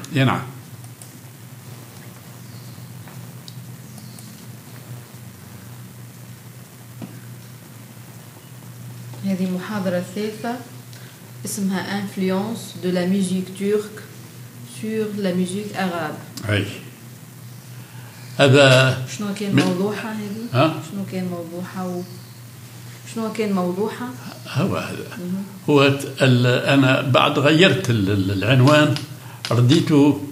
نعم. هذه محاضرة الثالثة اسمها Influence de la musique turque sur la musique arabe. أي هذا شنو كان موضوعها هذه؟ شنو كان موضوعها؟ هو أنا بعد غيرت العنوان، رديت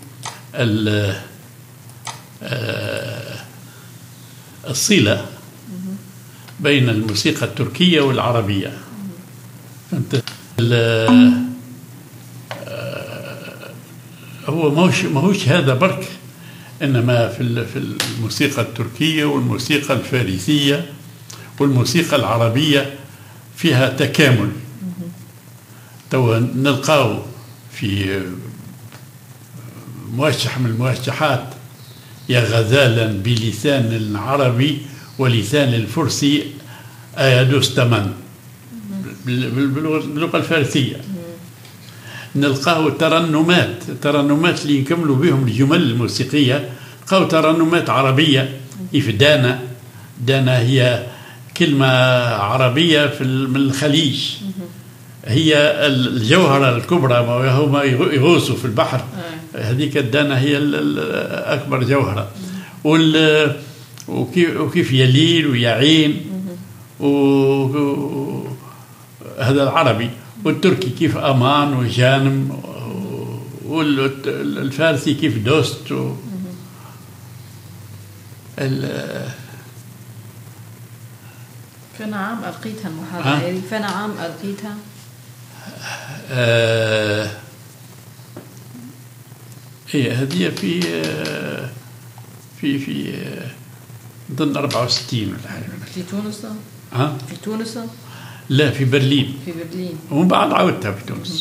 الصلة بين الموسيقى التركية والعربية. فهمت؟ هو ماهوش هذا برك، إنما في الموسيقى التركية والموسيقى الفارسية والموسيقى العربية فيها تكامل. تو نلقاو في موشح من الموشحات: يا غزالا بلسان العربي ولسان الفرسي أيدوستمن، باللغة الفارسية. نلقاو ترنمات اللي يكملوا بهم الجمل الموسيقية، نلقاو ترنمات عربية. كيف دانا هي كلمة عربية من الخليج، هي الجوهرة الكبرى، وهم يغوصوا في البحر. هذيك الدانا هي أكبر جوهرة. وكيف يليل ويعين، هذا العربي. والتركي كيف أمان وجانم، والفارسي كيف دوست. فأنا عام ألقيتها المحاضرة هذه، فأنا عام ألقيتها. هي هذه في ضمن 64 ولا حاجة. في تونس؟ في تونس؟ لا، في برلين. في برلين. ومن بعد عودتها في تونس.